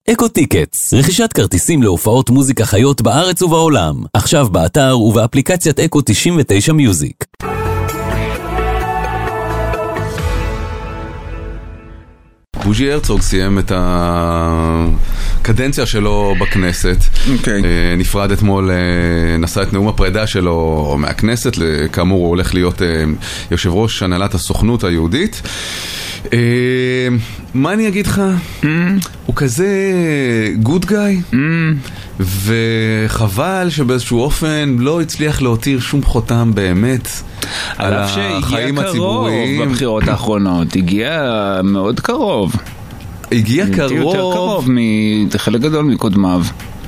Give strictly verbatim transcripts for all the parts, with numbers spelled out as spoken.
אקו טיקטס, רכישת כרטיסים להופעות מוזיקה חיות בארץ ובעולם. עכשיו באתר ובאפליקציית אקו תשעים ותשע מיוזיק. בוז'י הרצוג סיים את הקדנציה שלו בכנסת. Okay. נפרד אתמול, נשא את נאום הפרידה שלו מהכנסת. כאמור, הוא הולך להיות יושב ראש הנהלת הסוכנות היהודית. מה אני אגיד לך? Mm. הוא כזה good guy, mm. וחבל שבאיזשהו אופן לא הצליח להותיר שום חותם באמת על החיים הציבוריים. קרוב בבחירות האחרונות, הגיע מאוד קרוב. הגיע קרוב. יותר קרוב מחלק גדול מקודמיו.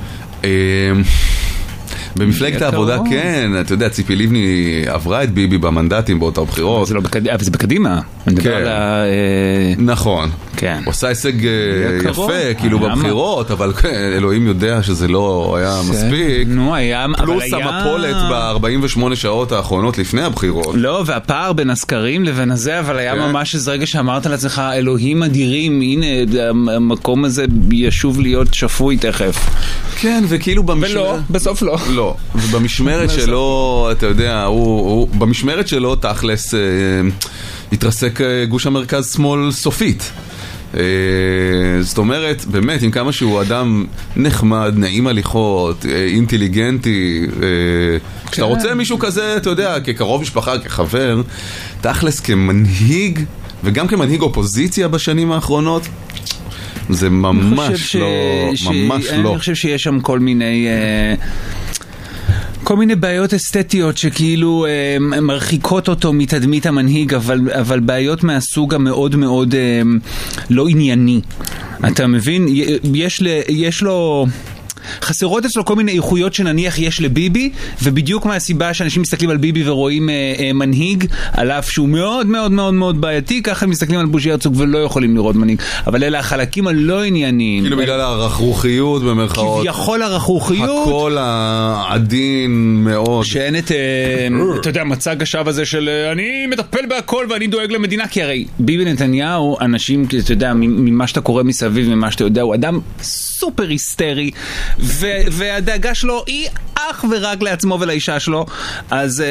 במפלגת העבודה כן, אתה יודע, ציפי לבני עברה את ביבי במנדטים באותה בחירות. אבל זה בקדימה. נכון. הוא עשה הישג יפה כאילו בבחירות, אבל אלוהים יודע שזה לא היה מספיק. פלוס המפולת ב-ארבעים ושמונה שעות האחרונות לפני הבחירות. לא, והפער בין הסקרים לבין הזה, אבל היה ממש איזה רגע שאמרת לעצמך, אלוהים אדירים, הנה המקום הזה ישוב להיות שפוי תכף. כן, וכאילו במשמרת... ולא, בסוף לא. לא, ובמשמרת שלו, אתה יודע, הוא, במשמרת שלו תכלס התרסק גוש המרכז שמאל סופית. זאת אומרת, באמת, עם כמה שהוא אדם נחמד, נעים הליכות, אינטליגנטי, כשאתה רוצה מישהו כזה, אתה יודע, כקרוב משפחה, כחבר, תכלס כמנהיג, וגם כמנהיג אופוזיציה בשנים האחרונות, זה ממש לא, ממש לא. אני חושב שיש שם כל מיני... כל מיני בעיות אסתטיות שכאילו אה, מרחיקות אותו מתדמית המנהיג, אבל, אבל בעיות מהסוג המאוד מאוד אה, לא ענייני. אתה מבין? יש, יש לו... חסרות אצלו כל מיני איכויות שנניח יש לביבי, ובדיוק מהסיבה שאנשים מסתכלים על ביבי ורואים אה, אה, מנהיג, על אף שהוא מאוד מאוד מאוד מאוד בעייתי, ככה הם מסתכלים על בוז'י הרצוג ולא יכולים לראות מנהיג. אבל אלה החלקים הלא ענייניים. כאילו בגלל הרכרוכיות במרכאות. כביכול הרכרוכיות. הכל העדין מאוד. שאין את, אה, אתה יודע, מצג השווא הזה של אני מטפל בהכל ואני דואג למדינה, כי הרי ביבי נתניהו, אנשים, אתה יודע, ממה שאתה קורא מסביב, ממה שאתה יודע, הוא אדם סופר היסטרי, והדאגה שלו היא אך ורק לעצמו ולאישה שלו. אז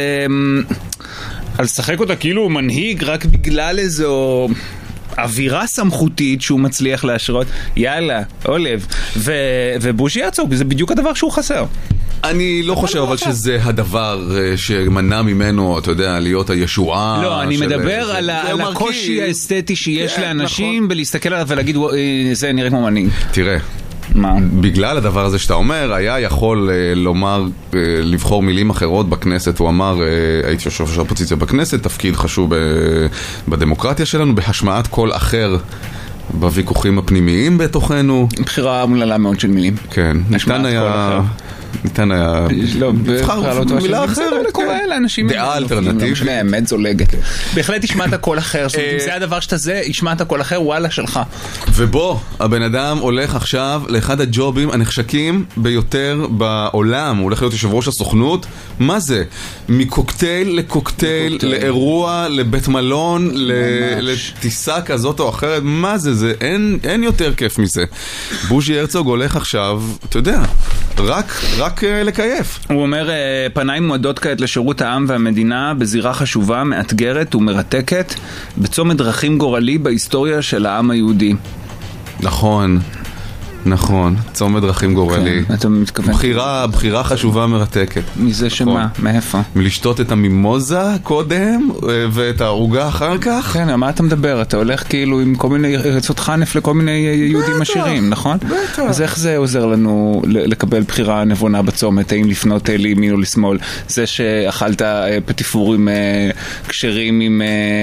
על שחק אותה כאילו הוא מנהיג רק בגלל איזו אווירה סמכותית שהוא מצליח להשרות, יאללה, עולב. ובוז'י הרצוג, זה בדיוק הדבר שהוא חסר. אני לא חושב אבל שזה הדבר שמנע ממנו, אתה יודע, להיות הישועה. לא, אני מדבר על הקושי האסתטי שיש לאנשים בלהסתכל עליו ולהגיד, זה נראה כמו מנהיג. תראה, מה? בגלל הדבר הזה שאתה אומר, היה יכול אה, לומר, אה, לבחור מילים אחרות בכנסת. הוא אמר, אה, הייתי יושב ראש האופוזיציה בכנסת, תפקיד חשוב ב, בדמוקרטיה שלנו, בהשמעת קול אחר בוויכוחים הפנימיים בתוכנו. בחירה מוללה מאוד של מילים. כן, ניתן היה... ניתן היה... לא, בבחר מילה אחרת. דעה אלטרנטיבית. האמת זולגת. בהחלט השמעת קול אחר. אם זה הדבר שאתה זה, השמעת קול אחר, וואלה שלך. ובוא, הבן אדם הולך עכשיו לאחד הג'ובים הנחשקים ביותר בעולם. הוא הולך להיות יושב ראש הסוכנות. מה זה? מקוקטייל לקוקטייל, לאירוע, לבית מלון, לטיסה כזאת או אחרת. מה זה? זה אין יותר כיף מזה. בוז'י הרצוג הולך עכשיו, אתה יודע, רק רק לקייף. הוא אומר, פניים מועדות כעת לשירות העם והמדינה בזירה חשובה, מאתגרת ומרתקת, בצומת דרכים גורלי בהיסטוריה של העם היהודי. נכון, נכון, צומת דרכים גורלי. כן, אתה מתכוון. בחירה, בחירה חשובה מרתקת. מזה שמה? מאיפה? מלשתות את המימוזה קודם, ואת העוגה אחר כך. כן, מה אתה מדבר? אתה הולך כאילו עם כל מיני רצות חנף לכל מיני יהודים עשירים, נכון? בטח. אז איך זה עוזר לנו לקבל בחירה נבונה בצומת? האם לפנות לימין או לשמאל? זה שאכלת פטיפורים קשרים עם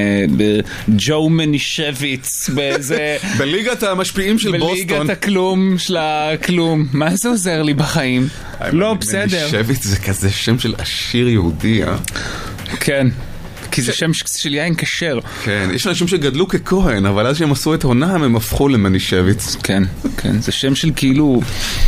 ג'ו מנישביץ באיזה... בליגת המשפיעים של בוסטון. בליגת הכלום של הכלום. מה זה עוזר לי בחיים? לא, בסדר. מנישביץ זה כזה שם של עשיר יהודי, אה? כן. כי זה שם של יין כשר. כן, יש אנשים שגדלו ככהן, אבל אז שהם עשו את עונם, הם הפכו למנישביץ. כן, כן. זה שם של כאילו...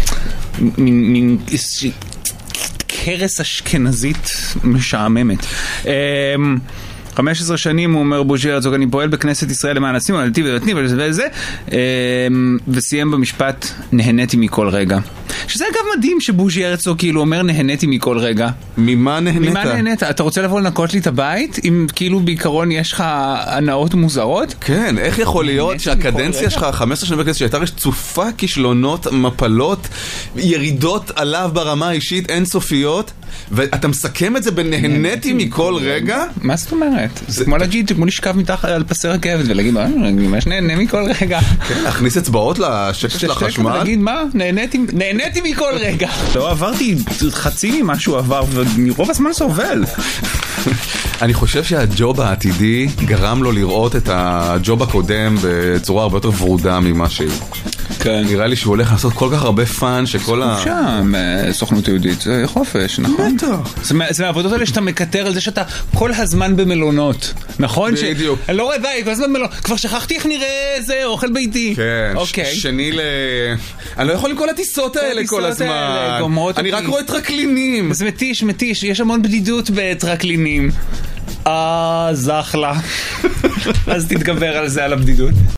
מין... קרס אשכנזית משעממת. חמש עשרה שנים, הוא אומר בוז'י הרצוג, אני פועל בכנסת ישראל למען הסיום, עלתי ובטני וזה, וסיים במשפט, נהניתי מכל רגע. שזה אגב מדהים שבוז'י הרצוג כאילו אומר, נהניתי מכל רגע. ממה נהנית? ממה נהנית? אתה רוצה לבוא לנקות לי את הבית? אם כאילו בעיקרון יש לך הנאות מוזרות? כן, איך יכול להיות שהקדנציה שלך, חמש עשרה שנים בכנסת, שהייתה רצופה כישלונות, מפלות, ירידות עליו ברמה האישית אינסופיות, ואתה מסכם את זה בנהניתי מכל רגע? מה זאת אומרת? זה כמו להגיד, כמו לשכב מתחת על פסי רכבת ולהגיד, מה, אני ממש נהנה מכל רגע. כן, להכניס אצבעות לשקט של החשמל? ולהגיד, מה? נהניתי מכל רגע. לא, עברתי חצי ממה שהוא עבר, ומרוב הזמן סובל. אני חושב שהג'וב העתידי גרם לו לראות את הג'וב הקודם בצורה הרבה יותר ורודה ממה שהיא. כן. נראה לי שהוא הולך לעשות כל כך הרבה פאן שכל ה... שם, סוכנות יהודית, זה חופש, נכון? בטח. זה מהעבודות האלה שאתה מקטר על זה שאתה כל הזמן במלונות, נכון? בדיוק. אני לא רואה די, כל הזמן במלונות. כבר שכחתי איך נראה איזה אוכל ביתי. כן, שני ל... אני לא יכול עם כל הטיסות האלה כל הזמן. אני רק רואה טרקלינים. זה מתיש, מתיש, יש המון בדידות בטרקלינים. אה, זחלה. אז תתגבר על זה, על הבדידות.